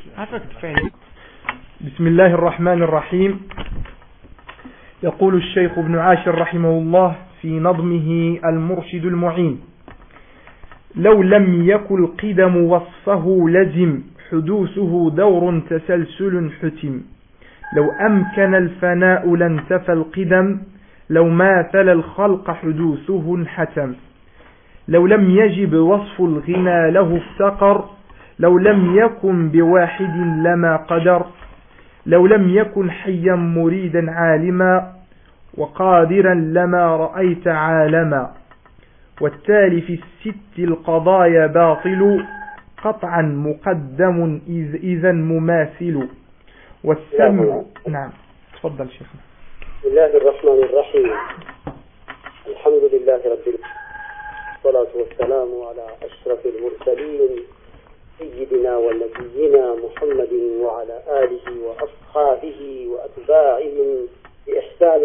بسم الله الرحمن الرحيم. يقول الشيخ ابن عاشر رحمه الله في نظمه المرشد المعين: لو لم يكن القدم وصفه لزم حدوثه دور تسلسل حتم، لو أمكن الفناء لانتفى القدم، لو ماثل الخلق حدوثه انحتم، لو لم يجب وصف الغنى له افتقر، لو لم يكن بواحد لما قدر، لو لم يكن حيا مريدا عالما وقادرا لما رأيت عالما، والتالي في الست القضايا باطل قطعا مقدم إذا مماثل، والسمع. نعم تفضل شيخنا. بسم الله الرحمن الرحيم. الحمد لله رب العالمين، والصلاة والسلام على أشرف المرسلين سيدنا ونبينا محمد وعلى آله وأصحابه وأتباعهم بإحسان.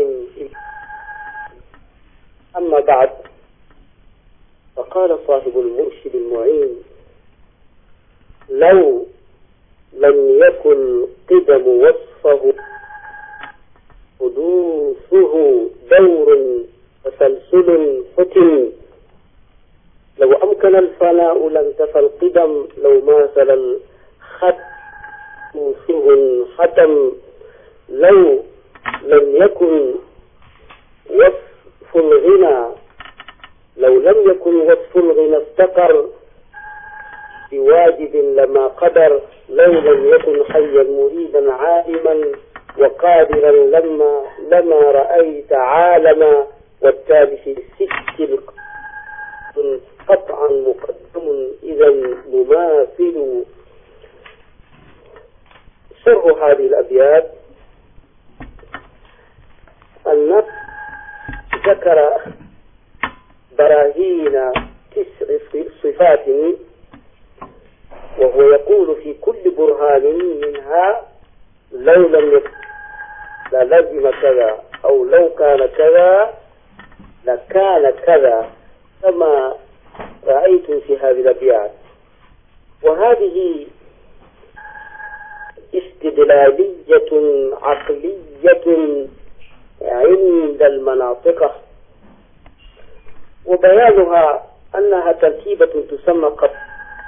أما بعد، فقال صاحب المرشد المعين: لو لم يكن قدم وصفه حدوثه دور تسلسل حتم، لو أمكن الفناء لانتفى القدم، لو ماثل الخط حدوثه حتم، لو لم يكن وصف الغنى افتقر بواجب لما قدر، لو لم يكن حيا مريدا عالما وقادرا لما رأيت عالما، والتالي في الست قطعا مقدم إذا مماثل. شرح هذه الأبيات أن ذكر براهين 9 صفات، وهو يقول في كل برهان منها لو لم يكن للزم كذا، أو لو كان كذا لكان كذا، كما رأيتم في هذه الأبيات. وهذه استدلالية عقلية عند المناطق، وبيانها أنها تركيبة تسمى قطع،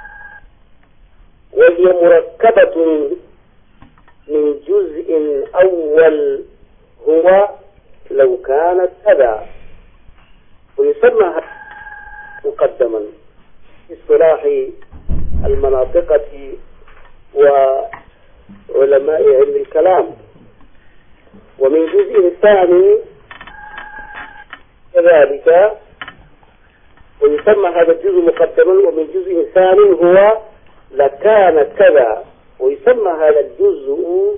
وهي مركبة من جزء أول هو لو كانت كذا، ويسمى مقدما في اصطلاح المناطقة وعلماء علم الكلام. ومن جزء ثاني كذلك، ويسمى هذا الجزء مقدما، ومن جزء ثاني هو لكان كذا، ويسمى هذا الجزء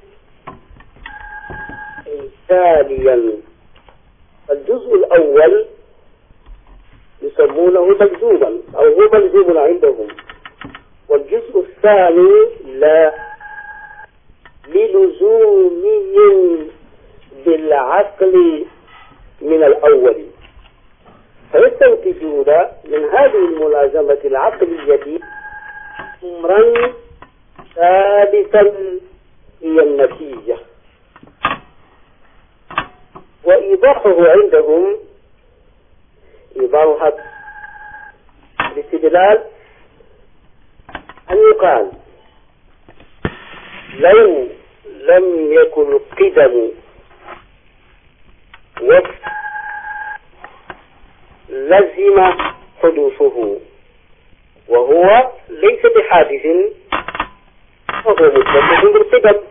تاليا. الجزء الأول يسمونه مجزوما، أو هو مجزوم عندهم، والجزء الثاني لا، للزومي بالعقل من الأول، فيستنتجون من هذه الملازمة العقلية أمرا ثالثا هي النتيجة. وإيضاحه عندهم إيضاح الاستدلال أن يقال: لو لم يكن قدم وصف لزم حدوثه، وهو ليس بحادث، وهو متصف بالقدم،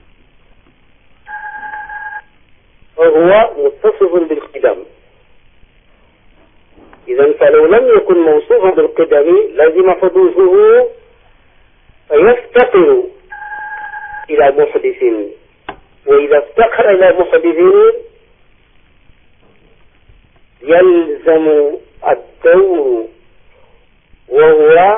إذن فلو لم يكن موصوفا بالقدم لزم حدوثه، فيفتقر إلى محدث، وإذا افتقر إلى محدث يلزم الدور، وهو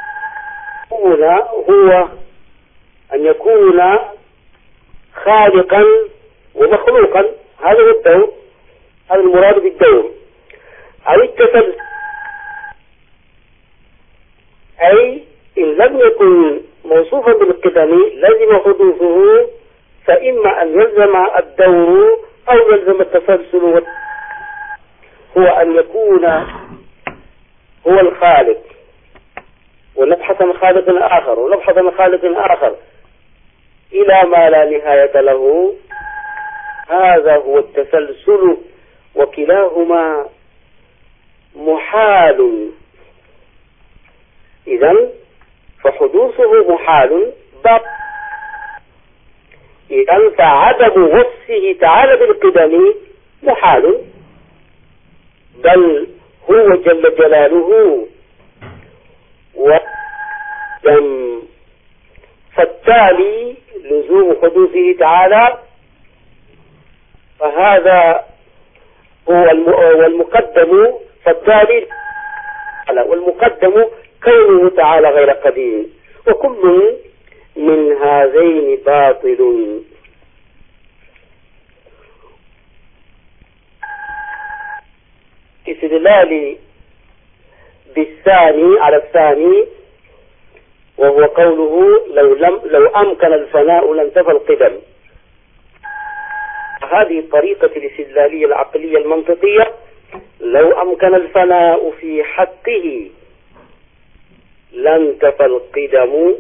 هو أن يكون خالقا ومخلوقا. هذا هو الدور، هذا المراد بالدور. أو التسلسل، أي إن لم يكن موصوفا بالقدم لزم حدوثه، فإما أن يلزم الدور أو يلزم التسلسل، هو أن يكون هو الخالق ونبحث عن خالق آخر ونبحث عن خالق آخر إلى ما لا نهاية له. هذا هو التسلسل، وكلاهما محال. إذن فحدوثه محال، إذن فعدم وصفه تعالى بالقدم محال، بل هو جل جلاله ودم. فالتالي لزوم حدوثه تعالى، فهذا هو المقدم، فالتالي والمقدم كونه تعالى غير قديم، وكل من هذين باطل. استدلال بالثاني على الثاني، وهو قوله لو أمكن الفناء لانتفى القدم. هذه الطريقة الاستدلالية العقلية المنطقية، لو أمكن الفناء في حقه لانتفى القدم،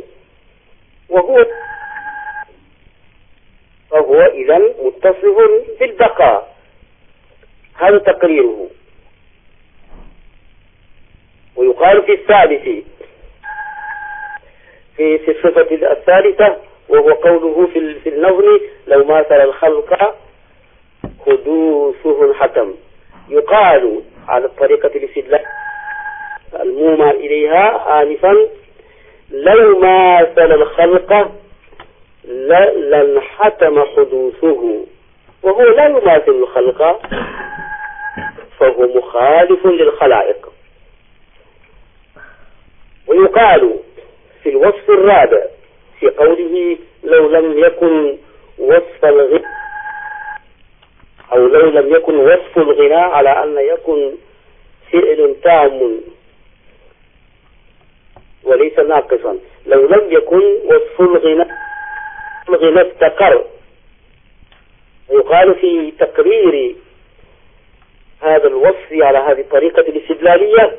فهو إذن متصف بالبقاء. هذا تقريره. ويقال في الثالث، في الصفة الثالثة، وهو قوله في النظم لو ماثل الخلق حدوثه حتم. يقال على الطريقة الاستدلال المومى إليها آنفا لو ماثل الخلق لانحتم حدوثه، وهو لا يماثل الخلق، فهو مخالف للخلائق. ويقال في الوصف الرابع في قوله لو لم يكن وصف الغنى، أو لو لم يكن وصف الغنى على أن يكن فعل تام وليس ناقصا، لو لم يكن وصف الغنى استقر. ويقال في تقرير هذا الوصف على هذه الطريقة الاستدلالية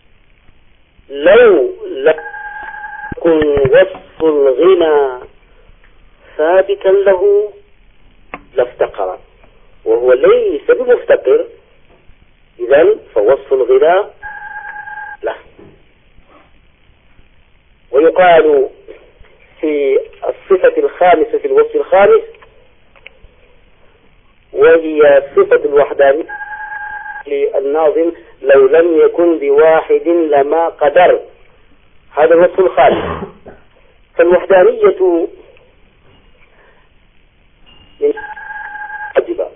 لو لم يكن وصف الغنى ثابتا له لافتقر، وهو ليس بمفتقر، إذن فوصف الغنى له. ويقال في الصفة الخامسة في الوصف الخامس، وهي صفة الوحدانية للناظم لو لم يكن بواحد لما قدر. هذا الوصف الخامس. فالوحدانية من عجبة،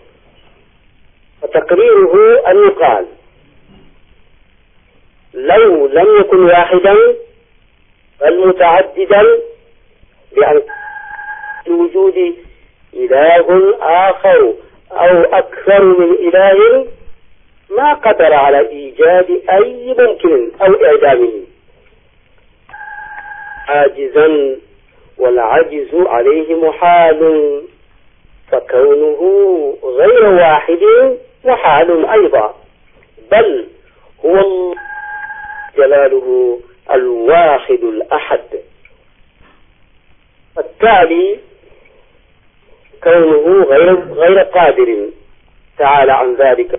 فتقريره أن يقال لو لم يكن واحدا بل متعددا، بأن الوجود إله آخر أو أكثر من إله ما قدر على إيجاد أي ممكن أو إعدامه عاجزا، والعجز عليه محال، فكونه غير واحد محال أيضا، بل هو جلاله الواحد الأحد. التالي كونه غير قادر تعالى عن ذلك.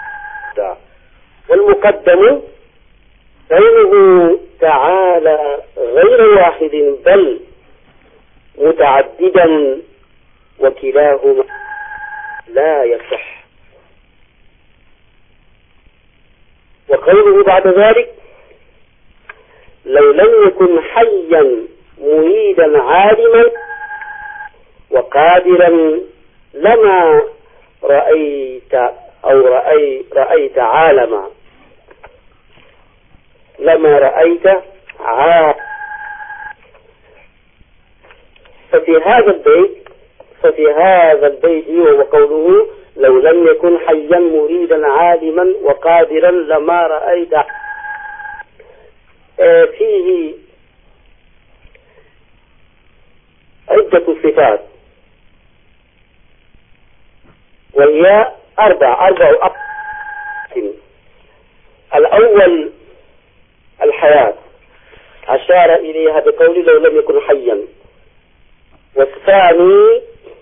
والمقدم كونه تعالى غير واحد بل متعددا، وكلاهما لا يصح. وقوله بعد ذلك لو لم يكن حيا مريدا عالما وقادرا لما رأيت أو رأيت عالما، لما رأيت عالما. ففي هذا البيت وهو قوله لو لم يكن حيا مريدا عالما وقادرا لما رأيت، فيه عدة صفات، وهي أربع أقسام. الأول الحياة، أشار إليها بقول لو لم يكن حيا. والثاني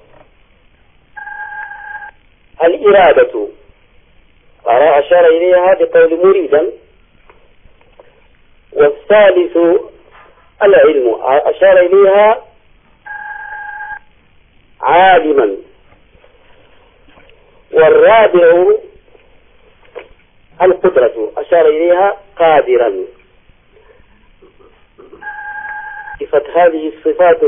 الإرادة، أشار إليها بقول مريدا. والثالث العلم، أشار إليها عالما. والرابع القدرة، أشار إليها قادرا. صفة هذه الصفات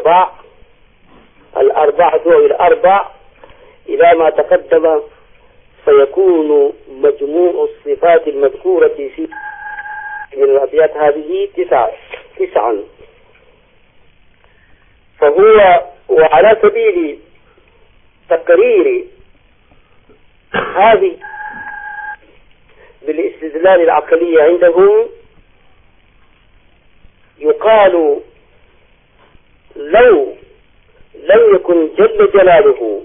الأربعة أو الأربع إلى ما تقدم، فيكون مجموع الصفات المذكورة في من الأبيات هذه تسعا. فهو وعلى سبيل تقرير هذه بالاستدلال العقلي عندهم، يقال لو لم يكن جل جلاله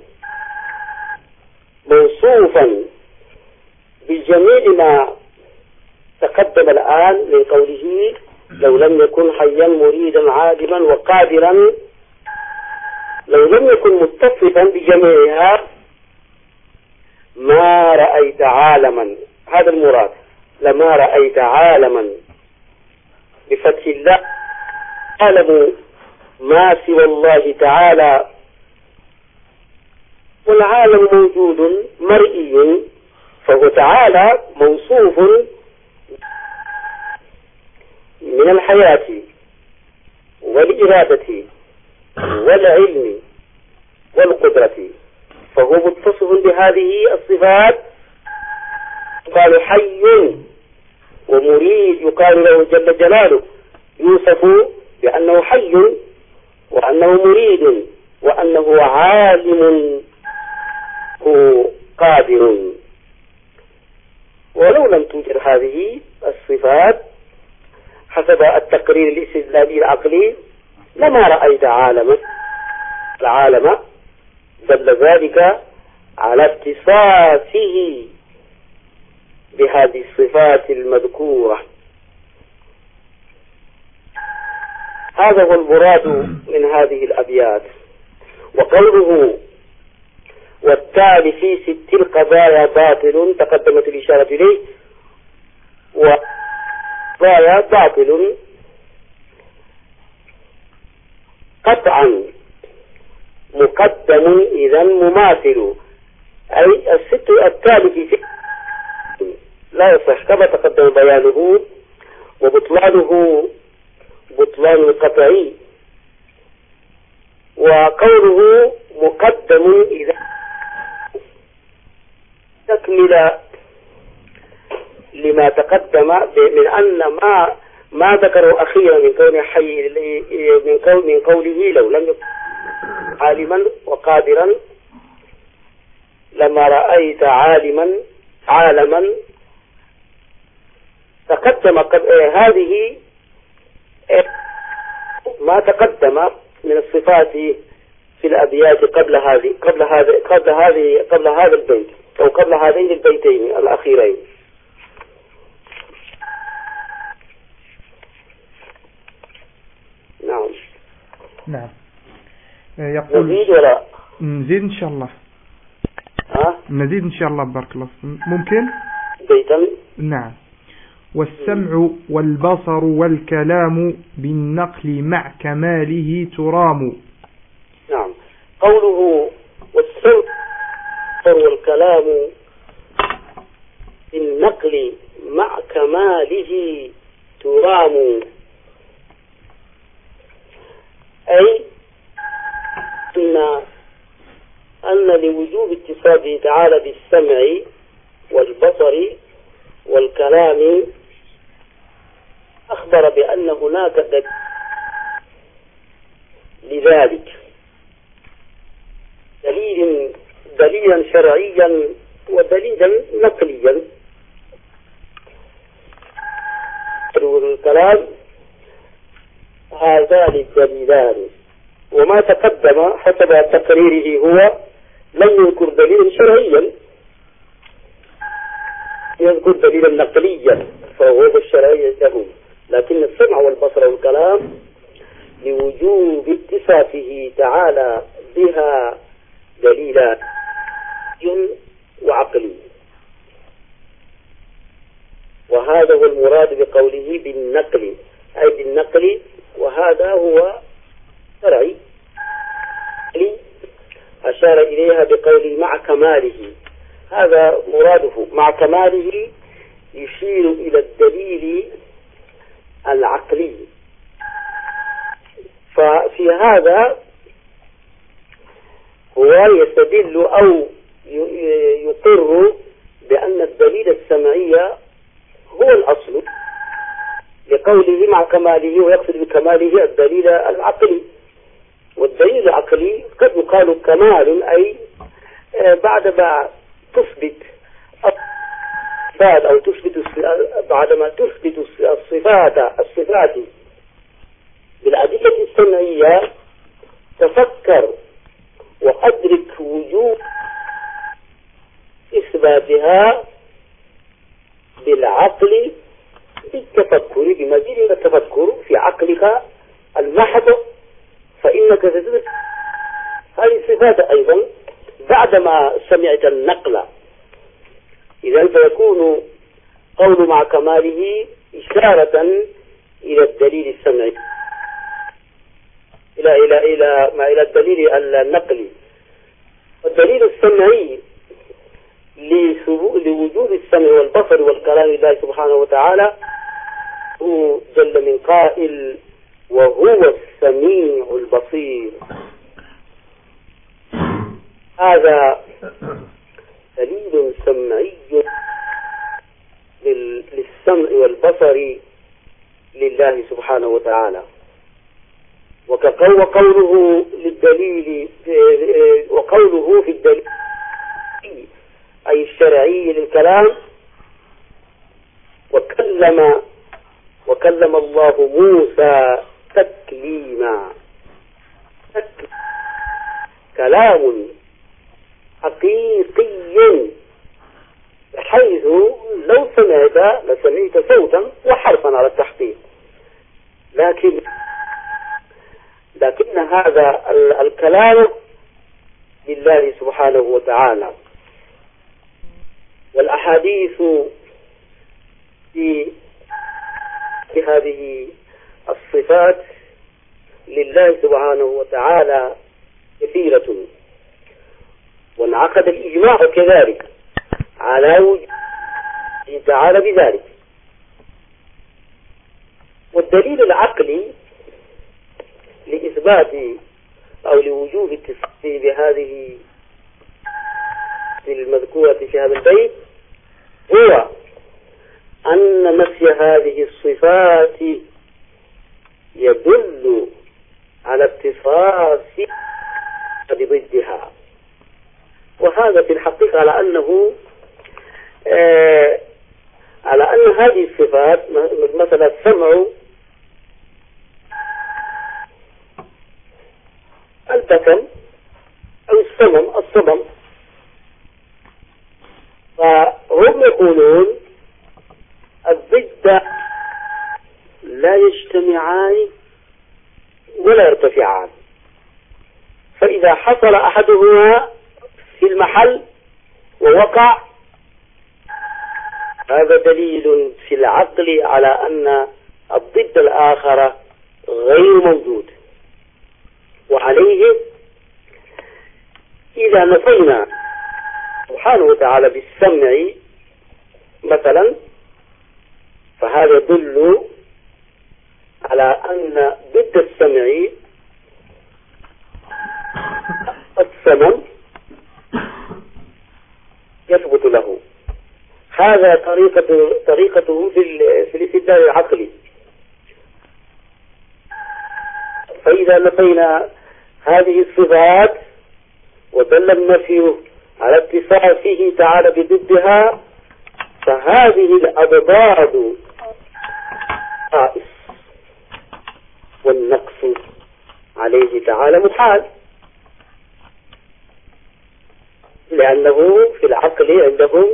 موصوفا بجميع ما تقدم الآن من قوله لو لم يكن حيا مريدا عالما وقادرا، لو لم يكن متصفا بجميعها ما رأيت عالما، هذا المراد، لما رأيت عالما بفتح الله، عالم ما سوى الله تعالى، والعالم موجود مرئي، فهو تعالى موصوف من الحياة والإرادة والعلم والقدرة، فهو متصف بهذه الصفات. يقال حي ومريد، يقال له جل جلاله يوصف بأنه حي وأنه مريد وأنه عالم قادر. ولو لم توجد هذه الصفات حسب التقرير الاستدلالي العقلي لما رأيت العالم، دل ذلك على اتصافه بهذه الصفات المذكورة. هذا هو المراد من هذه الأبيات. وقوله والتالي في 6 القضايا باطل، تقدمت الإشارة إليه، وقضايا باطل قطعا مقدم إذا مماثل، أي التالي في 6 لا يصح كما تقدم بيانه، وبطلانه بطلان قطعي. وقوله مقدم إذا تكمل لما تقدم من أن ما ذكره أخيرا من كون حي من قوله لو لم يكن عالما وقادرا لما رأيت عالما تقدم هذه ما تقدم من الصفات في الأبيات قبل هذا البيت أو قبل هذين البيتين الأخيرين. نعم. يقول نزيد ولا نزيد إن شاء الله؟ نزيد إن شاء الله، بارك الله ممكن بيتا. نعم. والسمع والبصر والكلام بالنقل مع كماله ترام. نعم. قوله والسمع والكلام بالنقل مع كماله ترام، أي أن لوجوب اتصافه تعالى بالسمع والبصر والكلام أخبر بأن هناك لذلك دليلا شرعيا ودليلا نقليا. الكلام هذان الدليلان وما تقدم حسب تقريره هو لم يذكر دليلا شرعيا، يذكر دليلا نقليا فهو الشرعي له، لكن السمع والبصر والكلام لوجوب اتصافه تعالى بها دليلا وعقلي، وهذا هو المراد بقوله بالنقل، أي بالنقل، وهذا هو شرعي أشار إليها بقوله مع كماله، هذا مراده مع كماله، يشير إلى الدليل العقلي. ففي هذا هو يستدل أو يقر بأن الدليل السمعي هو الأصل لقوله مع كماله، ويقصد بكماله الدليل العقلي. والدليل العقلي قد يقال كمال، أي بعدما تثبت الصفات أو بعدما تثبت الصفات بالأدلة السمعية، تفكر وأدرك وجوب إثباتها بالعقل، بالتفكر، بمزيد من التفكر في عقلك المحض، فإنك ستدرك هذه الصفات أيضا بعدما سمعت النقل. إذن فيكون قول مع كماله إشارة إلى الدليل السمعي، إلى الدليل النقلي. الدليل السمعي لوجود السمع والبصر والكلام لله سبحانه وتعالى هو جل من قائل وهو السميع البصير. هذا دليل سمعي للسمع والبصر لله سبحانه وتعالى. وقوله للدليل، وقوله في الدليل أي الشرعي للكلام، وكلم الله موسى تكليما، كلام حقيقي بحيث لو سمعت لسمعت صوتا وحرفا على التحقيق، لكن هذا الكلام لله سبحانه وتعالى. والأحاديث في هذه الصفات لله سبحانه وتعالى كثيرة، وانعقد الإجماع كذلك على وجوده تعالى بذلك. والدليل العقلي لإثبات أو لوجوب التصريح بهذه المذكورة في هذا البيت هو أن نفي هذه الصفات يدل على اتصاف بضدها، وهذا في الحقيقة على أن هذه الصفات مثلا السمع، البصر أو الصمم، فهم يقولون الضد لا يجتمعان ولا يرتفعان، فإذا حصل أحدهما في المحل ووقع هذا دليل في العقل على أن الضد الآخر غير موجود. وعليه إذا نفينا سبحانه وتعالى بالسمع مثلا، فهذا يدل على أن ضد السمع الصمم يثبت له. هذا طريقته في الاستدلال العقلي. فإذا نفينا هذه الصفات ودل النفي على اتصافه تعالى بضدها، فهذه الأضداد النقص والنقص عليه تعالى محال، لأنه في العقل عندهم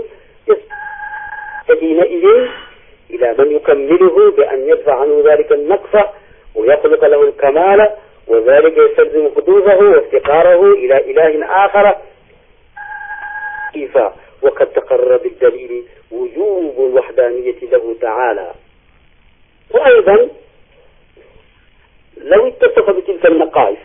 حينئذ إلى من يكمله بأن يدفع عنه ذلك النقص ويخلق له الكمال، وذلك يستلزم حدوثه وافتقاره إلى إله آخر كيف وقد تقرر بالدليل وجوب الوحدانية له تعالى. وأيضا لو اتصف بتلك النقائص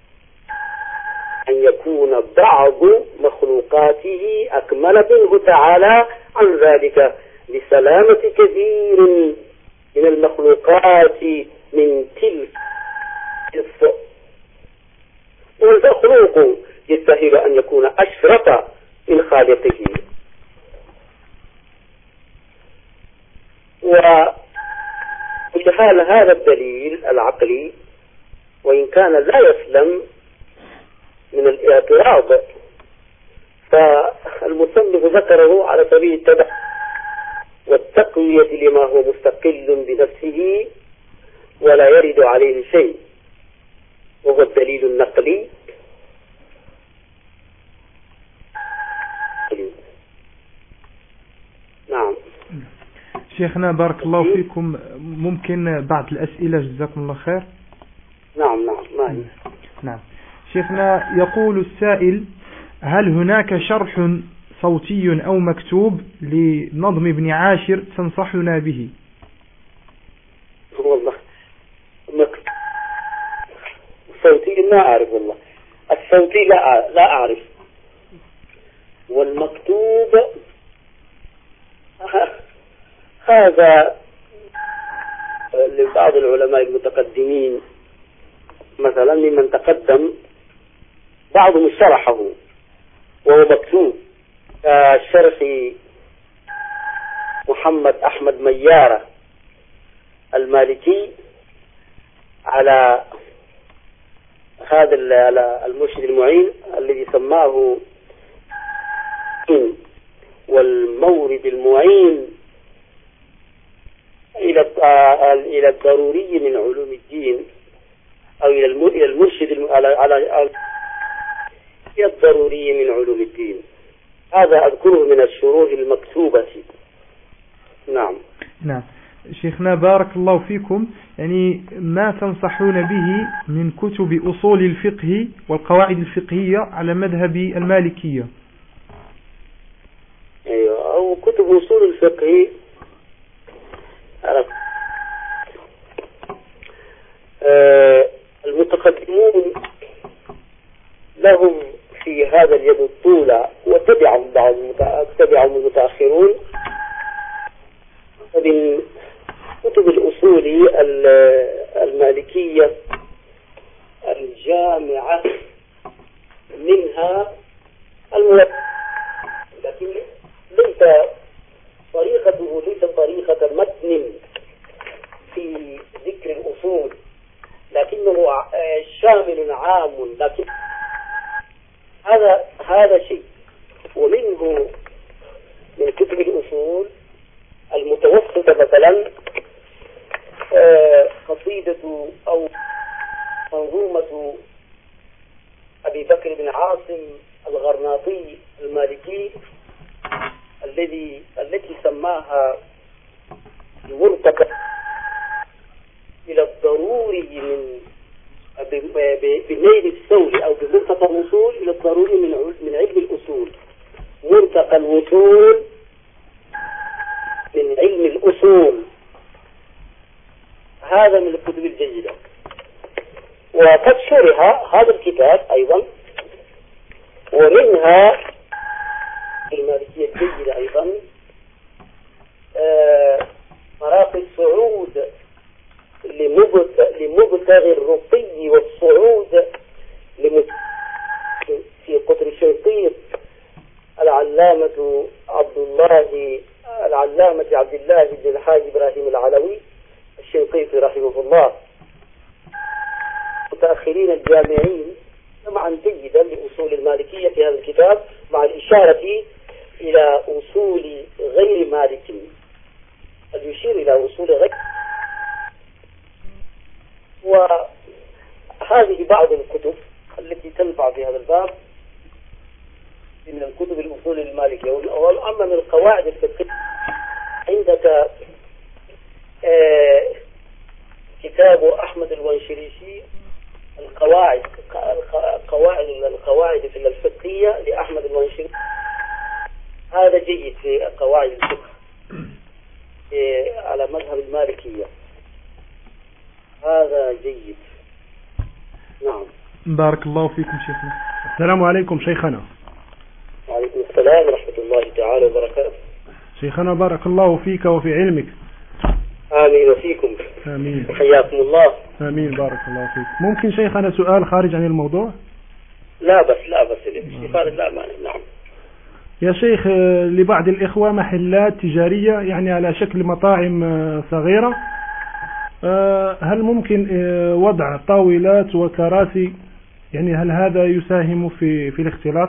أن يكون بعض مخلوقاته أكمل منه تعالى عن ذلك لسلامة كثير من المخلوقات من تلك والمخلوق يستحيل أن يكون أشرف من خالقه. وبحال هذا الدليل العقلي وإن كان لا يسلم من الاعتراض، فالمصنف ذكره على سبيل التبع والتقوية لما هو مستقل بنفسه ولا يرد عليه شيء، وهو الدليل النقلي. نعم شيخنا بارك الله فيكم، ممكن بعض الأسئلة جزاكم الله خير؟ نعم معي. نعم شيخنا، يقول السائل: هل هناك شرح صوتي أو مكتوب لنظم ابن عاشر تنصحنا به؟ والله الصوتي ما أعرف، والله الصوتي لا أعرف، والمكتوب هذا لبعض العلماء المتقدمين مثلا ممن تقدم بعضهم شرحه وهو مكتوب كشرح محمد أحمد ميارة المالكي على هذا المرشد المعين الذي سماه والمورد المعين إلى الضروري من علوم الدين، أو إلى المرشد على الضروري من علوم الدين. هذا أذكره من الشروح المكتوبة. نعم شيخنا بارك الله فيكم، يعني ما تنصحون به من كتب أصول الفقه والقواعد الفقهية على مذهب المالكية؟ أيوة، أو كتب أصول الفقه المتقدمون لهم في هذا اليد الطولة، وتبعهم المتأخرون من كتب الأصول المالكية الجامعة منها لكن ليس طريقته طريقة متن في ذكر الأصول، لكنه شامل عام، لكن هذا شيء. ومنه من كتب الأصول المتوسطة مثلا قصيدة أو منظومة أبي بكر بن عاصم الغرناطي المالكي التي سماها المرتقى إلى الضروري من بنيل السول، أو بمرتقى الوصول إلى الضروري من علم الأصول، مرتقى الوصول من علم الأصول. هذا من الكتب الجيدة. وقد شرح هذا الكتاب أيضا، ومنها المالكية الجيدة أيضا مراقي الصعود لمبتغي الرقي والصعود في قطر الشنقيط العلامة عبد الله بن الحاج إبراهيم العلوي الشنقيطي رحمه الله. متأخرين الجامعين جمعا جيدا لأصول المالكية في هذا الكتاب، مع الإشارة إلى أصول غير مالك، يشير إلى أصول غير. وهذه بعض 4 في هذا الباب من الكتب الأصول المالكية. والأمر من القواعد الفقهية عندك كتاب أحمد الونشريشي القواعد في الفقهية لأحمد الونشريشي، هذا جيد في قواعد الفقه على مذهب المالكية، هذا جيد. نعم. بارك الله فيكم شيخنا. السلام عليكم شيخنا. وعليكم السلام ورحمة الله تعالى وبركاته. شيخنا بارك الله فيك وفي علمك. آمين وفيكم. آمين. حياكم الله. آمين بارك الله فيك. ممكن شيخنا سؤال خارج عن الموضوع؟ لا بس لا مانع. نعم. يا شيخ، لبعض الإخوة محلات تجارية يعني على شكل مطاعم صغيرة، هل ممكن وضع طاولات وكراسي؟ يعني هل هذا يساهم في الاختلاط؟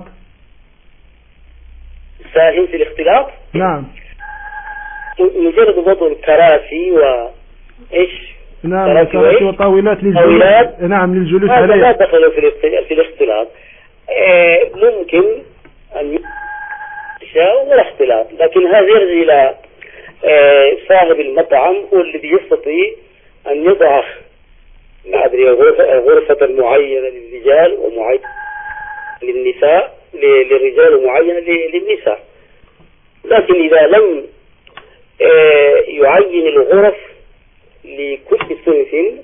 يساهم في الاختلاط؟ نعم. مجرد وضع الكراسي وإيش؟ نعم، كراسي وطاولات للجلوس. نعم، للجلوس عليها. هذا لا دخل في الاختلاط. ممكن أن يشاء ولا اختلاط، لكن هذا يرجع إلى صاحب المطعم هو الذي يستطيع أن يضع غرفة معينة للرجال ومعينة للنساء، للرجال ومعينة للنساء. لكن إذا لم يعين الغرف لكل صنف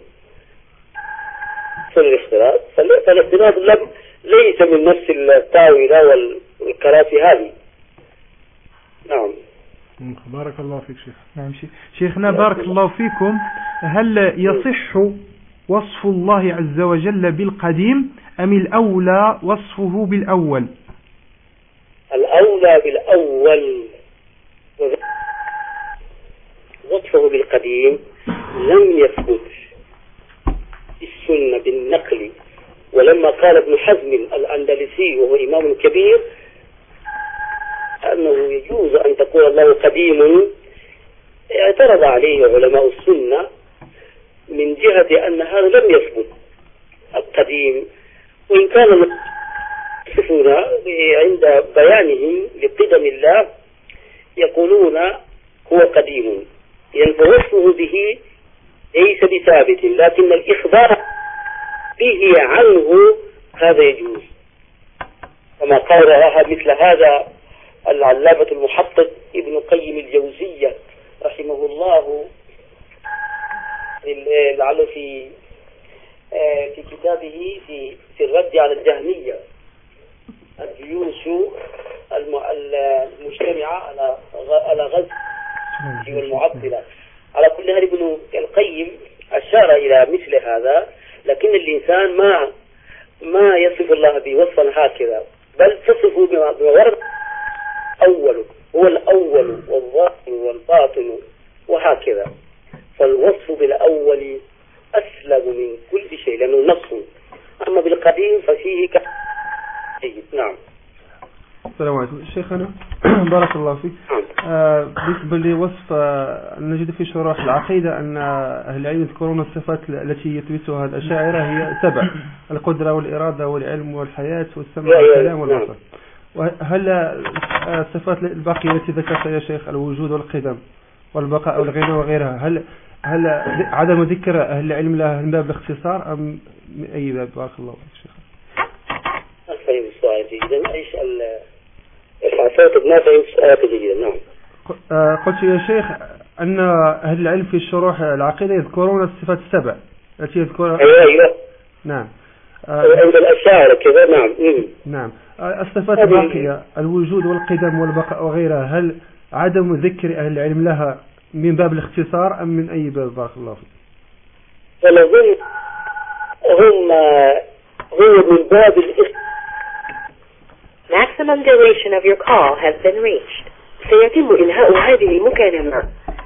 الاختلاط، فالاختلاط ليس من نفس الطاولة والكراسي هذه. نعم. بارك الله فيك شيخ. نعم شيخنا بارك الله فيكم. هل يصح وصف الله عز وجل بالقديم أم الأولى وصفه بالأول؟ الأولى بالأول. وصفه بالقديم لم يثبت السنة بالنقل، ولما قال ابن حزم الأندلسي وهو إمام كبير أنه يجوز أن تقول الله قديم، اعترض عليه علماء السنة من جهة أن هذا لم يثبت القديم، وإن كان يصفون عند بيانهم لقدم الله يقولون هو قديم، يعني فوصفه به ليس بثابت، لكن الإخبار به عنه هذا يجوز، كما قال مثل هذا العلامة المحقق ابن قيم الجوزية رحمه الله لعله في كتابه في الرد على الجهمية، الجيوش المجتمعة على غزو والمعطلة. على كل هذا ابن القيم أشار إلى مثل هذا، لكن الإنسان ما يصف الله بوصفا هكذا، بل تصفه بما ورد. أول هو الأول والظاهر والباطن وهكذا، فالوصف بالأول أسلم من كل شيء لأنه نص، أما بالقديم ففيه جيد. نعم. السلام عليكم شيخنا. بارك الله فيك. بالنسبة لوصف نجد في شروح العقيدة أن أهل العلم يذكرون الصفات التي يثبتها الأشاعرة هي 7: القدرة والإرادة والعلم والحياة والسمع والكلام والبصر. وهل الصفات الباقية التي ذكرتها يا شيخ، الوجود والقدم والبقاء والغنى وغيرها، هل عدم ذكر أهل العلم لها من باب الاختصار أم من أي باب؟ بارك الله فيك شيخ. فهم السؤال جيدا. ايش الفاصلة ما فهم السؤال جيدا. نعم. قلت يا شيخ أن أهل العلم في الشروح العقيدة يذكرون الصفات 7 التي يذكرها. أيوة. نعم. عند الأشاعرة كذا. نعم. نعم. الصفات الباقية الوجود والقدم والبقاء وغيرها، هل عدم ذكر أهل العلم لها من باب الاختصار أم من أي باب؟ بارك الله فيك. فلازم هو من باب Maximum duration of your call has been reached. سيتم إنهاء هذه المكالمة.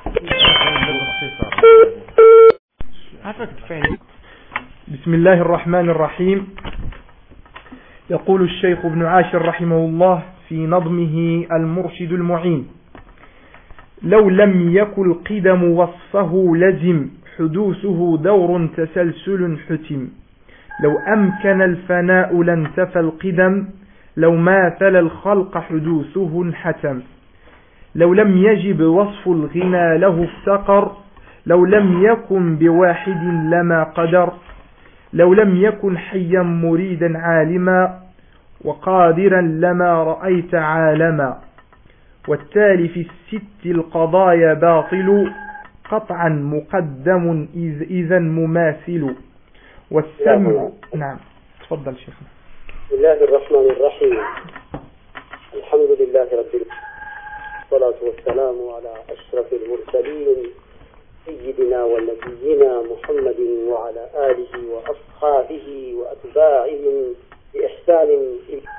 بسم الله الرحمن الرحيم. يقول الشيخ ابن عاشر رحمه الله في نظمه المرشد المعين: لو لم يكن القدم وصفه لزم، حدوثه دور تسلسل حتم، لو أمكن الفناء لانتفى القدم، لو ماثل الخلق حدوثه انحتم. لو لم يجب وصف الغنى له افتقر، لو لم يكن بواحد لما قدر. لو لم يكن حيا مريدا عالما، وقادرا لما رأيت عالما. والتالي في الست القضايا باطل، قطعا مقدم إذا مماثل. والسمع. نعم تفضل شيخنا. بسم الله الرحمن الرحيم. الحمد لله رب العالمين، والصلاة والسلام على أشرف المرسلين سيدنا ونبينا محمد وعلى آله وأصحابه وأتباعهم بإحسان.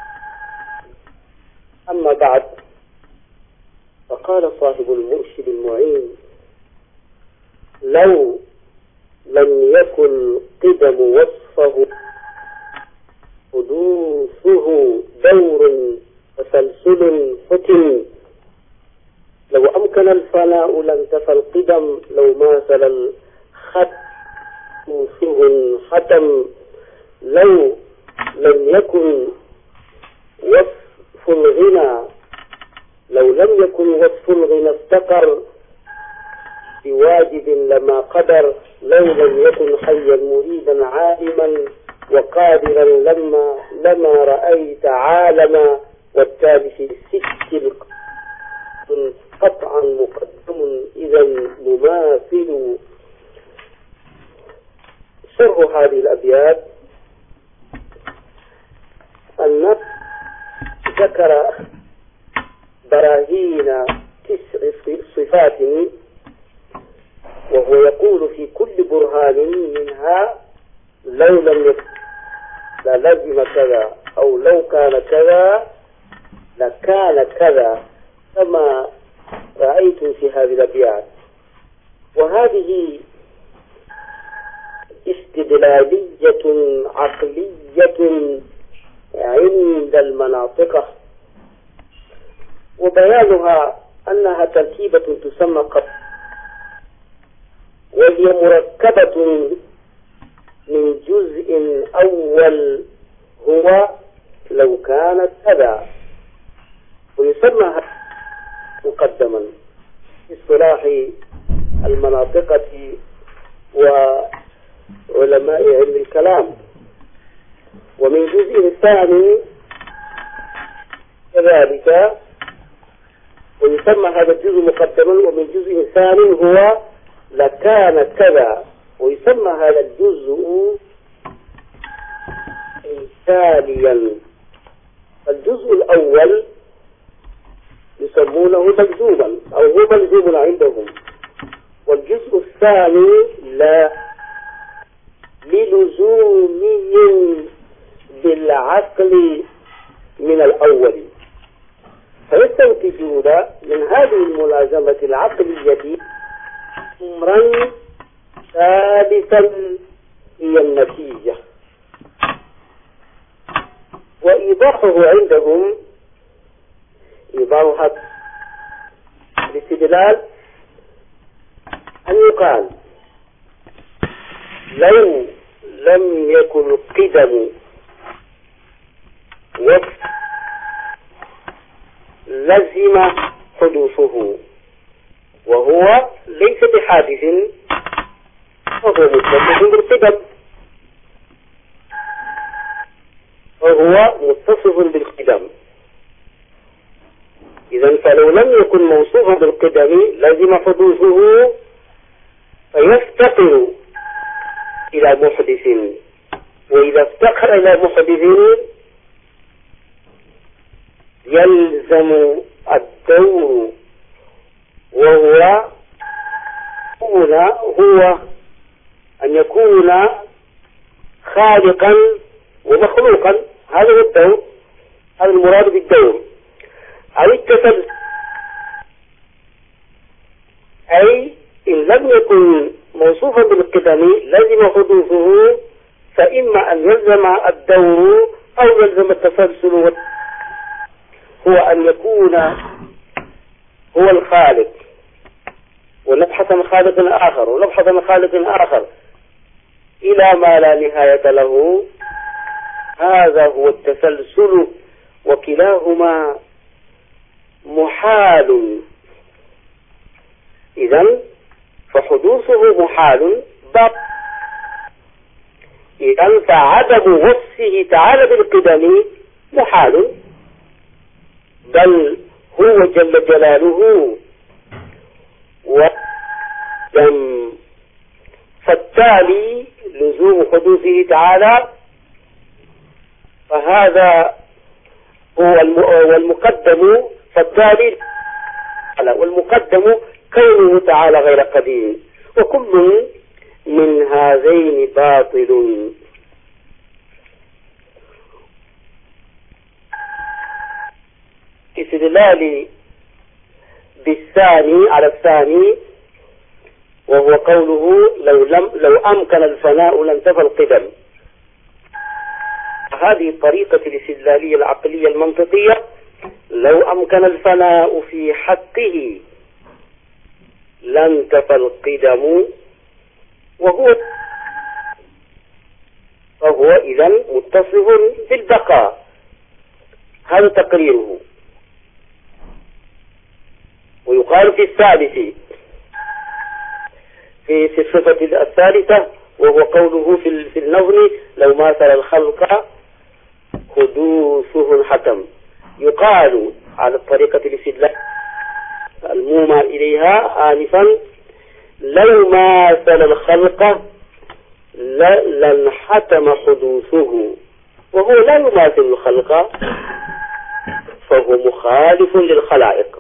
أما بعد، فقال صاحب المرشد المعين: لو لم يكن قدم وصفه حدوثه دور تسلسل حكم، لو أمكن الفناء لانتفى القدم، لو ماثل الخط حدوثه ختم. لو لم يكن وصف الغنى، لو لم يكن وصف الغنى افتقر، بواجب لما قدر. لو لم يكن حيا مريدا عالما، وقادرا لما رأيت عالما. والتالي في الست قطعا مقدم إذا مماثل. شرح هذه الأبيات أن ذكر براهين 9 صفات، وهو يقول في كل برهان منها لو لم يكن للزم كذا، أو لو كان كذا لكان كذا، كما رأيت في هذه الأبيات. وهذه استدلالية عقلية عند المناطق، وبيانها أنها تركيبة تسمى قطع، وهي مركبة من جزء أول هو لو كانت كذا، ويسمى مقدما في اصطلاح المناطقة وعلماء علم الكلام. ومن جزء ثاني كذلك، ويسمى هذا الجزء مقدما. ومن جزء ثاني هو لكان كذا، ويسمى هذا الجزء تاليا. الجزء الأول يسمونه مجذوبا، أو هو مجذوب عندهم. والجزء الثاني لا للزومي بالعقل من الأول، فيستنتجون من هذه الملازمة العقلية أمرا ثالثا هي النتيجة. وإيضاحه عندهم إيضاح الاستدلال أن يقال لو لم يكن قدم وصف لزم حدوثه، وهو ليس بحادث، وهو متصف بالقدم، وهو متصف بالقدم. إذن فلو لم يكن موصوفا بالقدم لزم حدوثه، فيفتقر إلى محدث. وإذا افتقر إلى محدث يلزم الدور، وهو هو أن يكون خالقا ومخلوقا. هذا هو الدور، هذا المراد بالدور. أو التسلسل، أي إن لم يكن موصوفا بالقدم لازم حدوثه، فإما أن يلزم الدور أو يلزم التسلسل، هو أن يكون هو الخالق، ونبحث عن خالق آخر ونبحث عن خالق آخر إلى ما لا نهاية له، هذا هو التسلسل، وكلاهما محال. إذن فحدوثه محال، إذن فعدم وصفه تعالى بالقدم محال، بل هو جل جلاله ودم، فالتالي لزوم حدوثه تعالى، فهذا هو والمقدم، فالتالي والمقدم كونه تعالى غير قديم، وكل من هذين باطل. استدلال بالثاني على الثاني، وهو قوله لو أمكن الفناء لانتفى القدم. هذه الطريقة الاستدلالية العقلية المنطقية، لو أمكن الفناء في حقه لانتفى القدم، فهو إذن متصف بالبقاء، هذا تقريره. ويقال في الثالث، في الصفة الثالثة، وهو قوله في النظم لو ماثل الخلق حدوثه حتم. يقال على الطريقة الاستدلال المومى إليها آنفا لو ماثل الخلق لانحتم حدوثه، وهو لا يماثل الخلق، فهو مخالف للخلائق.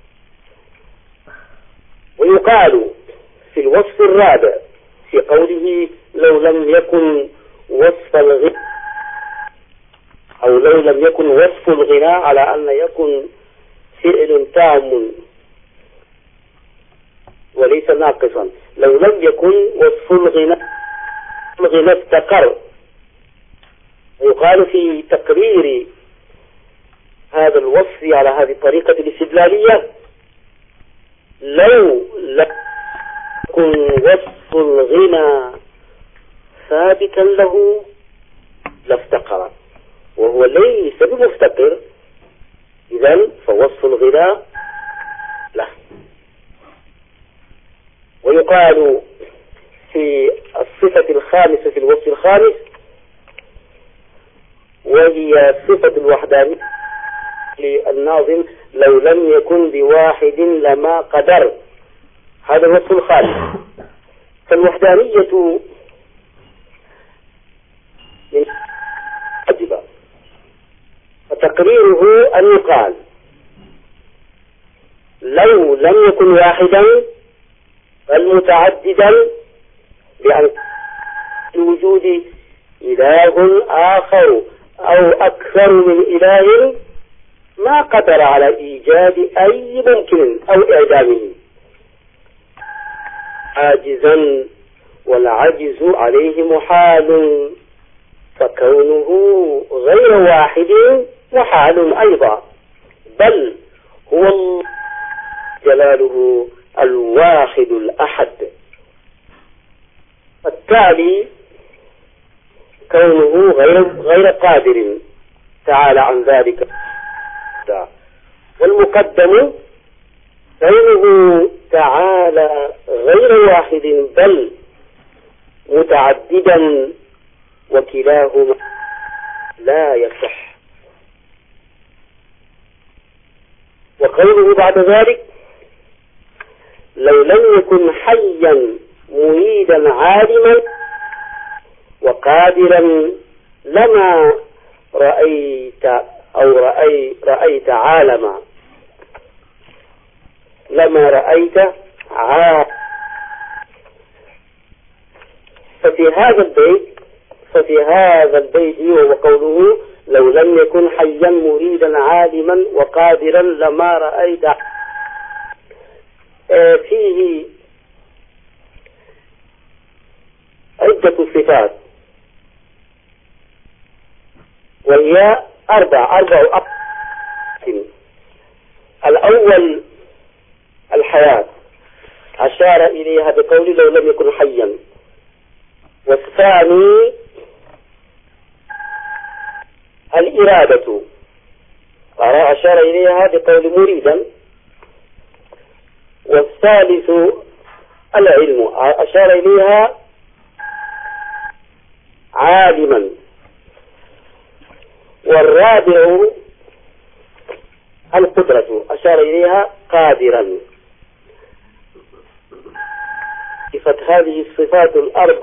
ويقال في الوصف الرابع في قوله لو لم يكن وصف الغنى، أو لو لم يكن وصف الغنى على أن يكن فعل تام وليس ناقصا، لو لم يكن وصف الغنى استقر. ويقال في تقرير هذا الوصف على هذه الطريقة الاستدلالية لو لم يكن وصف الغنى ثابتا له لافتقر، وهو ليس بمفتقر، إذن فوصف الغنى له. ويقال في الصفة الخامسة في الوصف الخامس، وهي صفة الوحدانية للناظم لو لم يكن بواحد لما قدر، هذا الوصف الخامس. فالوحدانية من واجبة، فتقريره أن يقال لو لم يكن واحدا بل متعددا، بأن الوجود إله آخر أو أكثر من إله ما قدر على إيجاد أي ممكن أو إعدامه عاجزا، والعجز عليه محال، فكونه غير واحد محال أيضا، بل هو الله جلاله الواحد الأحد. فالتالي كونه غير قادر تعالى عن ذلك. والمقدم كونه تعالى غير واحد بل متعددا، وكلاهما لا يصح. وقوله بعد ذلك لو لم يكن حيا مريدا عالما وقادرا لما رأيت أو رأيت عالما، لما رأيت عالما. ففي هذا البيت وهو قوله لو لم يكن حيا مريدا عالما وقادرا لما رأيت، فيه عدة صفات، وهي أربع أقسام. الأول الحياة، أشار إليها بقول لو لم يكن حيا. والثاني والإرادة أشار إليها بقول مريدا. والثالث العلم أشار إليها عالما. والرابع القدرة أشار إليها قادرا. صفة هذه الصفات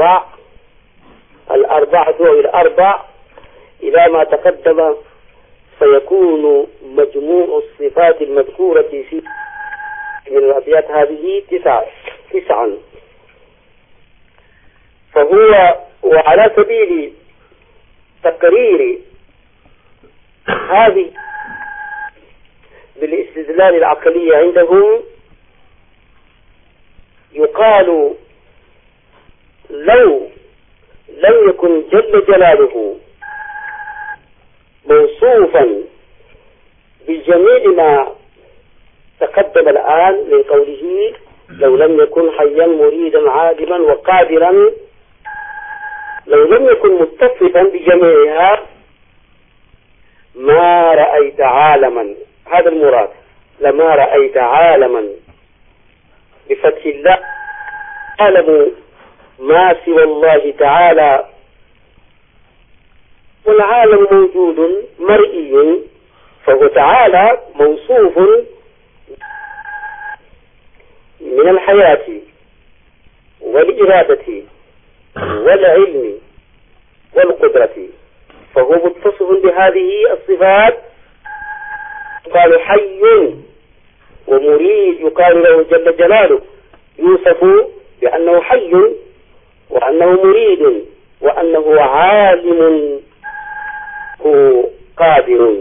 الأربعة أو الأربع إلى ما تقدم فيكون مجموع الصفات المذكورة في من الأبيات هذه تسعا. فهو وعلى سبيل تقرير هذه بالاستدلال العقلي عندهم يقال لو لم يكن جل جلاله موصوفا بجميع ما تقدم الآن من قوله لو لم يكن حيا مريدا عالما وقادرا، لو لم يكن متصفا بجميعها ما رأيت عالما، هذا المراد، لما رأيت عالما بفتح الله، عالم ما سوى الله تعالى، والعالم موجود مرئي، فهو تعالى موصوف من الحياة والإرادة والعلم والقدرة، فهو متصف بهذه الصفات. قال حي ومريد، يقال له جل جلاله يوصف بأنه حي وأنه مريد وأنه عالم قادر.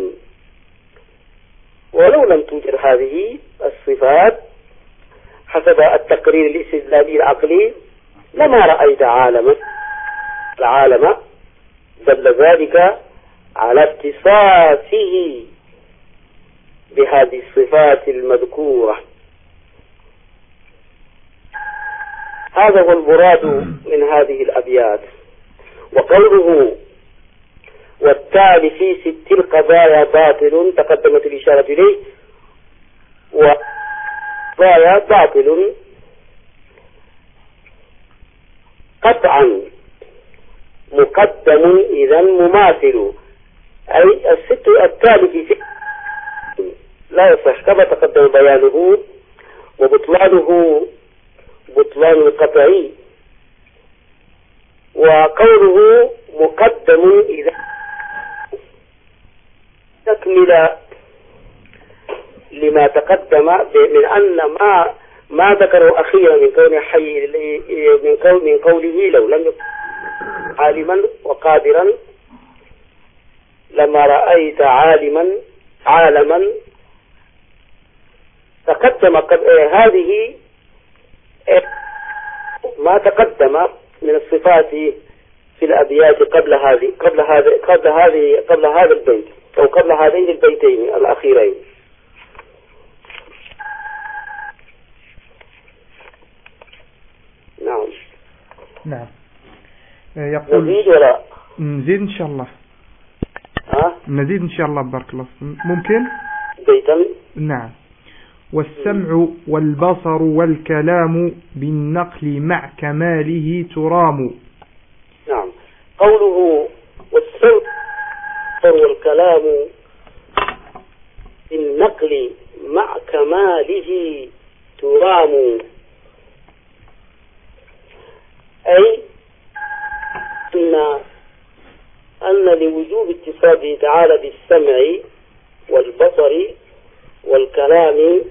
ولو لم توجد هذه الصفات حسب التقرير الاستدلالي العقلي لما رأيت العالم، دل ذلك على اتصافه بهذه الصفات المذكورة. هذا هو المراد من هذه الأبيات. وقوله والتالي في 6 القضايا باطل تقدمت الإشارة إليه، وقضايا باطل قطعا مقدم إذا مماثل، أي التالي في 6 لا يصح كما تقدم بيانه، وبطلانه بطلان قطعي. وقوله مقدم إذا تكمل لما تقدم من أن ما ذكره أخيرا من كون حي من قوله لو لم يكن عالما وقادرا لما رأيت عالما تقدم هذه ما تقدم من الصفات في الأبيات قبل هذا البيت أو قبل هذين البيتين الأخيرين. نعم. يقول نزيد ولا نزيد إن شاء الله؟ نزيد إن شاء الله بارك الله. ممكن بيتا. نعم. والسمع والبصر والكلام بالنقل مع كماله ترام. نعم. قوله والسمع والكلام بالنقل مع كماله ترام، أي أن لوجوب اتصافه تعالى بالسمع والبصر والكلام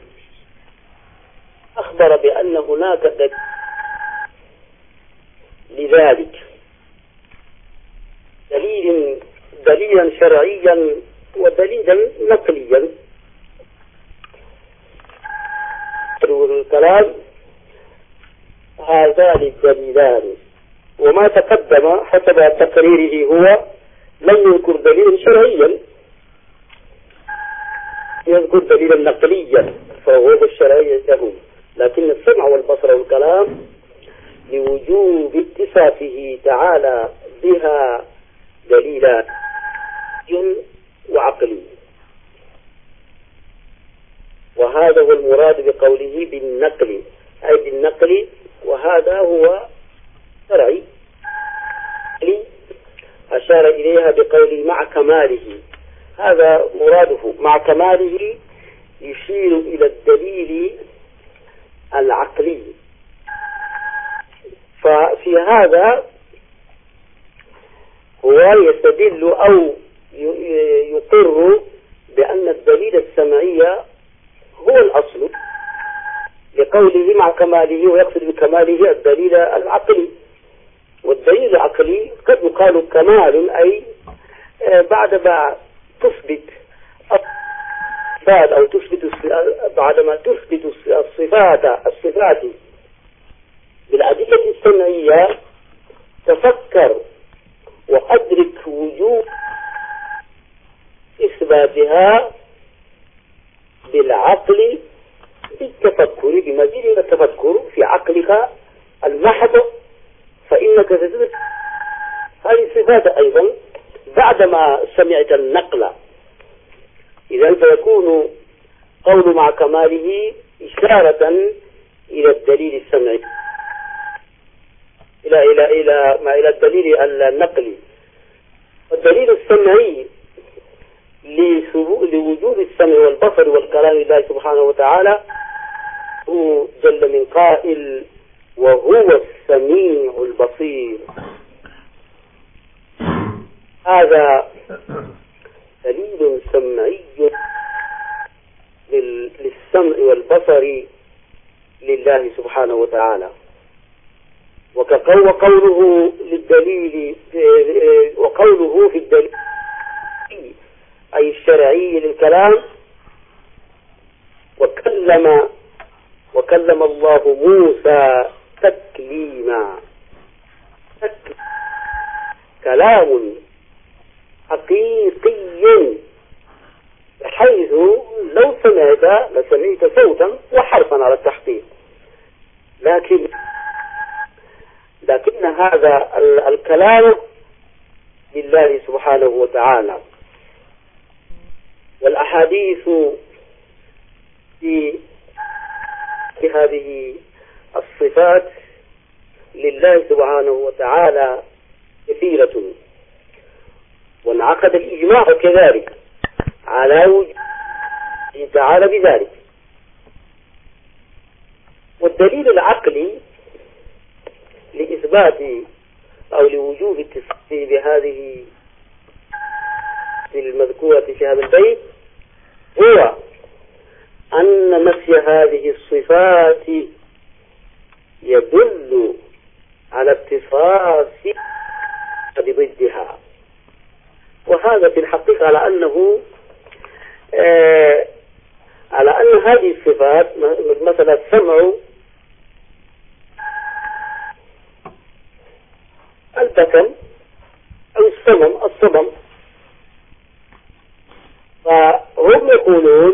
أخبر بأن هناك لذلك دليلا شرعيا ودليلا نقليا. الكلام هذان الدليلان، وما تقدم حسب تقريره هو لم يذكر دليلا شرعيا، يذكر دليلا نقليا فهو الشرعي له، لكن السمع والبصر والكلام لوجوب اتصافه تعالى بها دليلا وهذا هو المراد بقوله بالنقل، أي بالنقل، وهذا هو شرعي أشار إليها بقوله مع كماله. هذا مراده مع كماله، يشير إلى الدليل العقلي. ففي هذا هو يستدل أو يقر بأن الدليل السمعي هو الأصل لقوله مع كماله، ويقصد بكماله الدليل العقلي. والدليل العقلي قد يقال كمال، أي بعدما تثبت الصفات أو بعدما تثبت الصفات بالأدلة السمعية، تفكر وأدرك وجوب إثباتها بالعقل، بالتفكر، بمزيد من التفكر في عقلك المحض، فإنك تدرك هذه الصفات أيضا بعدما سمعت النقل. إذا فيكون قول مع كماله إشارة إلى الدليل السمعي، إلى الدليل النقلي. الدليل السمعي لوجود السمع والبصر والكلام لله سبحانه وتعالى هو جل من قائل: وهو السميع البصير. هذا دليل سمعي للسمع والبصر لله سبحانه وتعالى. وقوله للدليل، وقوله في الدليل أي الشرعي للكلام: وكلم الله موسى تكليما. كلام حقيقي، حيث لو سمعت لسمعت صوتا وحرفا على التحقيق، لكن هذا الكلام لله سبحانه وتعالى. والأحاديث في هذه الصفات لله سبحانه وتعالى كثيرة، وانعقد الإجماع كذلك على وجوده تعالى بذلك. والدليل العقلي لإثبات أو لوجوب التصريح بهذه المذكورة في هذا البيت هو أن نفي هذه الصفات يدل على اتصاف بضدها. وهذا في الحقيقة على أن هذه الصفات، مثلا السمع، البكم أو الصمم، فهم يقولون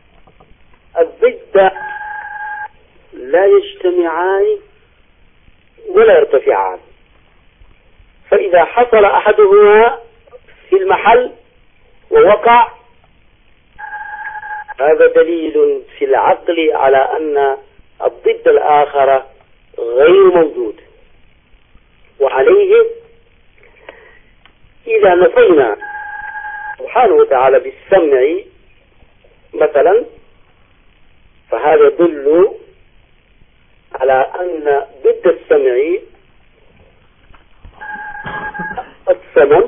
الضد لا يجتمعان ولا يرتفعان، فإذا حصل أحدهما في المحل ووقع، هذا دليل في العقل على أن الضد الآخر غير موجود. وعليه إذا نفينا سبحانه وتعالى بالسمع مثلا، فهذا يدل على أن ضد السمع الصمم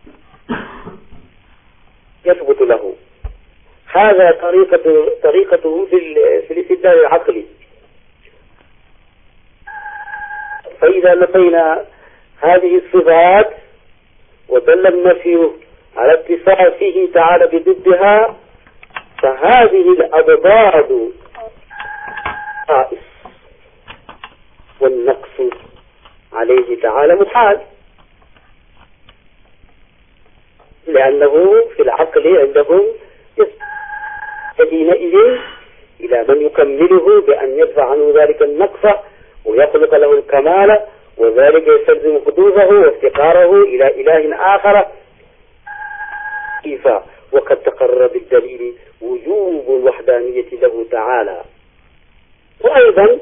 يثبت له. هذا طريقته في الاستدلال العقلي. فإذا نفينا هذه الصفات ودل النفي على اتصافه تعالى بضدها، فهذه الأضداد ناقص، والنقص عليه تعالى محال، لأنه في العقل عندهم حينئذ إلى من يكمله بأن يدفع عنه ذلك النقص ويخلق له الكمال، وذلك يستلزم حدوثه وافتقاره إلى إله آخر. وقد تقرر بالدليل وجوب الوحدانية له تعالى. وأيضا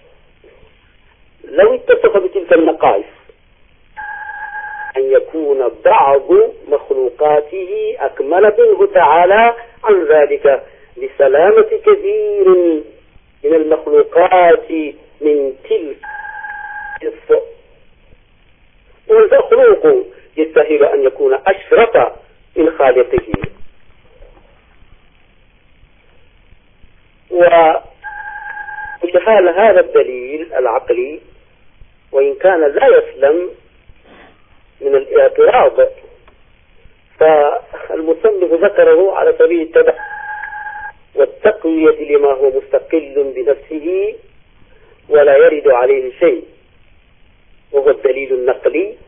لو اتصف بتلك النقائص أن يكون بعض مخلوقاته أكمل منه تعالى عن ذلك لسلامة كثير من المخلوقات من تلك والمخلوق يستحيل أن يكون أشرف من خالقه. وبحال هذا الدليل العقلي وإن كان لا يسلم من الاعتراض، فالمصنف ذكره على سبيل التبع والتقوية لما هو مستقل بنفسه ولا يرد عليه شيء، وهو الدليل النقلي.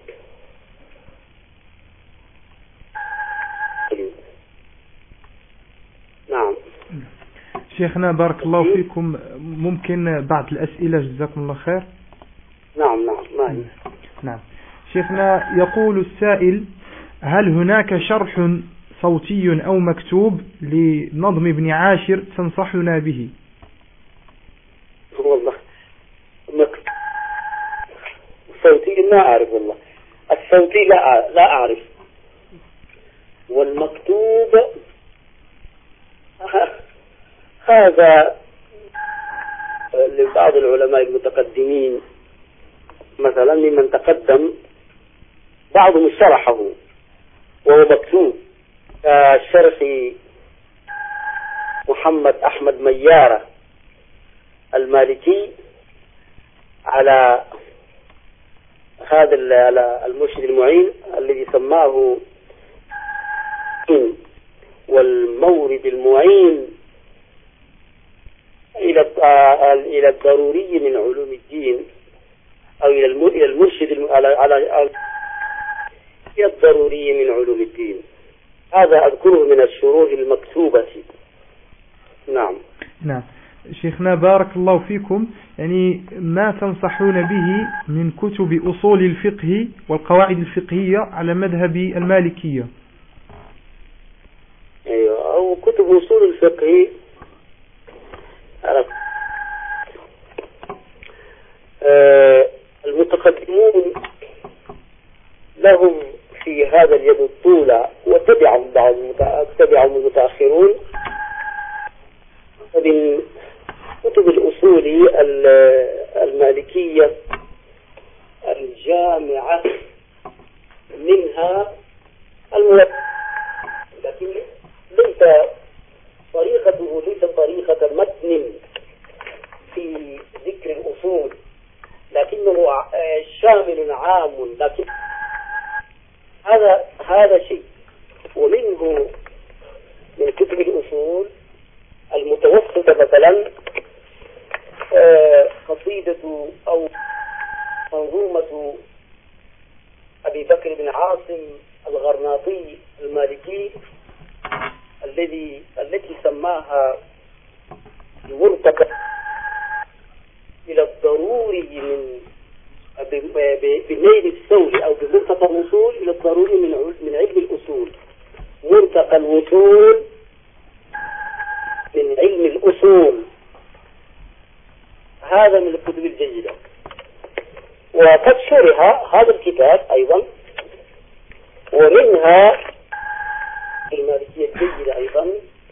نعم شيخنا بارك الله فيكم، ممكن بعض الأسئلة جزاكم الله خير؟ نعم ما هي؟ نعم شيخنا، يقول السائل: هل هناك شرح صوتي أو مكتوب لنظم ابن عاشر تنصحنا به؟ والله الصوتي لا أعرف، والله الصوتي لا أعرف، والمكتوب هذا لبعض العلماء المتقدمين مثلا ممن تقدم بعضهم شرحه وهو مكتوب، كشرح محمد أحمد ميارة المالكي على هذا المرشد المعين الذي سماه والمورد المعين إلى الضروري من علوم الدين، أو إلى المرشد على الضروري من علوم الدين. هذا أذكره من الشروح المكتوبة. نعم شيخنا بارك الله فيكم، يعني ما تنصحون به من كتب أصول الفقه والقواعد الفقهية على مذهب المالكية؟ أيوة، أو كتب أصول الفقه المتقدمون لهم في هذا اليد الطولة، وتبعهم المتأخرون من كتب الأصول المالكية الجامعة، منها لكن ليس طريقة متن في ذكر الأصول، لكنه شامل عام، لكن هذا شيء. ومنه من كتب الأصول المتوسطة مثلا قصيدة أو منظومة أبي بكر بن عاصم الغرناطي المالكي التي سماها المرتقى إلى الضروري بنيل السول، أو بمرتقى الوصول إلى الضروري من علم الأصول، مرتقى الوصول من علم الأصول. هذا من الكتب الجيدة. وقد شرح هذا الكتاب أيضا، ومنها المالكية الجيدة أيضا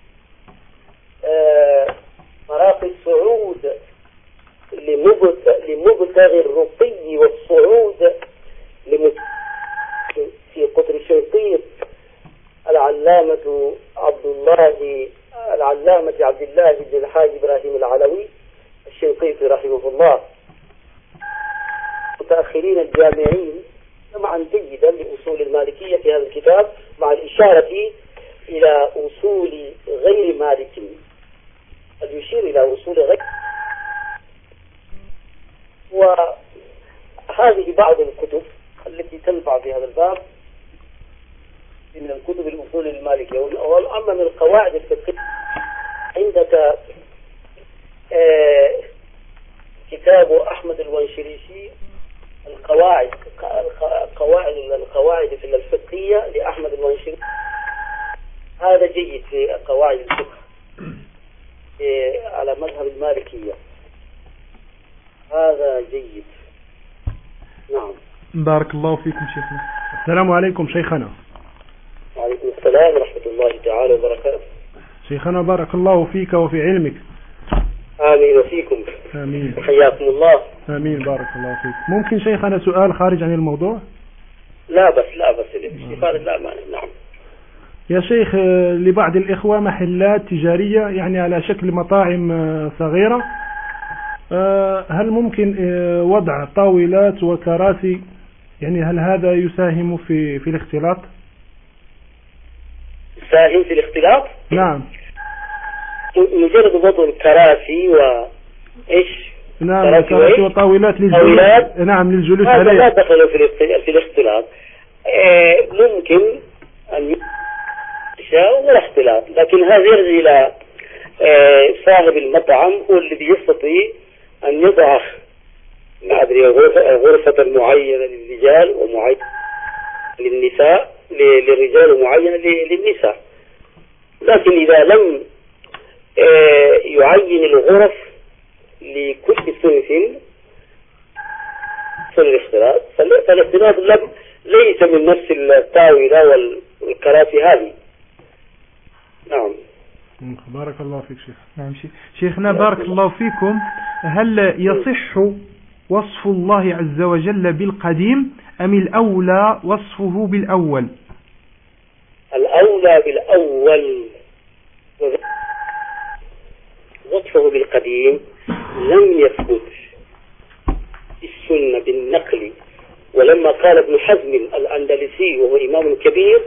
مراقي الصعود لمبتغي الرقي والصعود في قطر الشنقيط العلامة عبد الله بن الحاج إبراهيم العلوي الشنقيطي رحمه الله. متأخرين الجامعين جمعا جيدا لأصول المالكية في هذا الكتاب، مع الإشارة إلى أصول غير مالك، يشير إلى أصول غير. وهذه بعض الكتب التي تنفع في هذا الباب من الكتب الأصول المالكية. وأما من القواعد الفقهية عندك كتاب أحمد الونشريشي القواعد الفقهية لأحمد الونشريشي، هذا جيد في قواعد الفقه على مذهب المالكية، هذا جيد. نعم. بارك الله فيكم شيخنا. السلام عليكم شيخنا. وعليكم السلام ورحمة الله تعالى وبركاته. شيخنا بارك الله فيك وفي علمك. آمين وفيكم. آمين. حياكم الله. آمين بارك الله فيك. ممكن شيخنا سؤال خارج عن الموضوع؟ لا بس الاستفادة لا مانع. نعم. يا شيخ، لبعض الإخوة محلات تجارية يعني على شكل مطاعم صغيرة، هل ممكن وضع طاولات وكراسي؟ يعني هل هذا يساهم في الاختلاط؟ يساهم في الاختلاط؟ نعم. مجرد وضع الكراسي وإيش؟ نعم، كراسي وطاولات للجلوس. نعم، للجلوس عليها. عليها. لا دخل في الاختلاط. ممكن أن يشاء ولا اختلاط، لكن هذا يرجع إلى صاحب المطعم هو الذي يستطيع أن يضع غرفة معينة للرجال ومعينة للنساء، للرجال ومعينة للنساء. لكن إذا لم يعين الغرف لكل صنف الاختلاط، فالاختلاط ليس من نفس الطاولة والكراسي هذه. نعم. بارك الله فيك شيخ. نعم شيخنا بارك الله فيكم. هل يصح وصف الله عز وجل بالقديم أم الأولى وصفه بالأول؟ الأولى بالأول. وصفه بالقديم لم يثبت السنة بالنقل، ولما قال ابن حزم الأندلسي وهو إمام كبير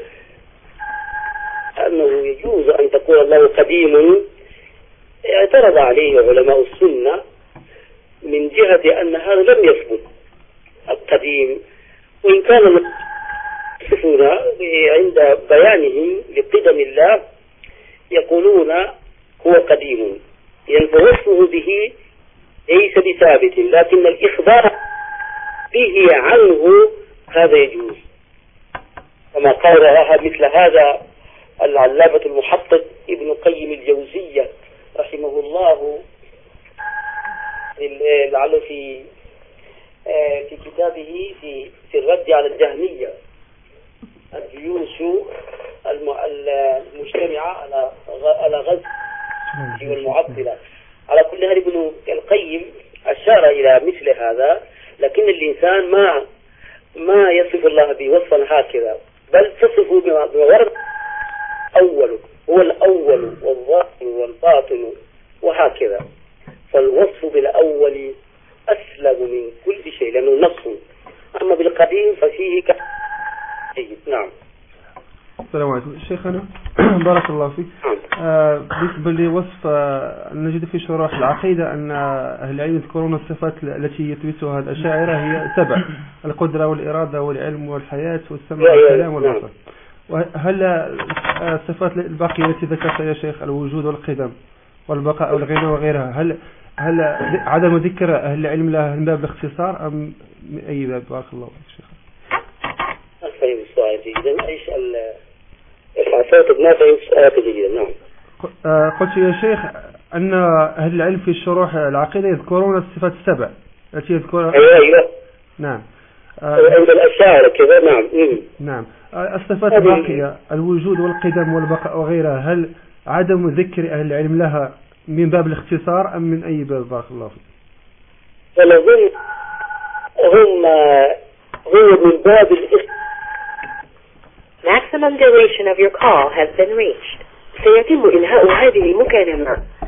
أنه يجوز أن تقول الله قديم، اعترض عليه علماء السنة من جهة أن هذا لم يثبت القديم، وإن كان يصفون عند بيانهم لقدم الله يقولون هو قديم، فوصفه به ليس بثابت، لكن الإخبار به عنه هذا يجوز، كما قال مثل هذا العلامة المحقق ابن قيم الجوزية رحمه الله لعله في كتابه في الرد على الجهمية، الجيوش المجتمعة على غزو والمعطلة. على كل هذا ابن القيم أشار إلى مثل هذا، لكن الإنسان ما يصف الله بوصفا هكذا، بل تصفه بما ورد أول، هو الأول والظاهر والباطن وهكذا. فالوصف بالأول أسلم من كل شيء لأنه نص، أما بالقديم ففيه جيد. نعم. السلام عليكم شيخنا. بارك الله فيك. بالنسبة لوصف نجد في شروح العقيدة أن أهل العلم يذكرون الصفات التي يثبتها الأشاعرة هي 7: القدرة والإرادة والعلم والحياة والسمع والكلام والبصر. وهل الصفات الباقية التي ذكرتها يا شيخ، الوجود والقدم والبقاء والغنى وغيرها، هل عدم ذكر أهل العلم لها من باب الاختصار أم من أي باب؟ بارك الله فيك شيخ. فهم السؤال جيدا. ايش الصوت ما فهم السؤال جيدا. نعم. قلت يا شيخ أن أهل العلم في شروح العقيدة يذكرون الصفات 7 التي يذكرها. أيوة. نعم. عند الأشاعرة كذا. نعم. نعم. الصفات الباقية الوجود والقدم والبقاء وغيرها، هل عدم ذكر أهل العلم لها من باب الاختصار أم من أي باب؟ بارك الله فيك. فنظن هو من باب Maximum duration of your call has been reached. سيتم إنهاء هذه المكالمة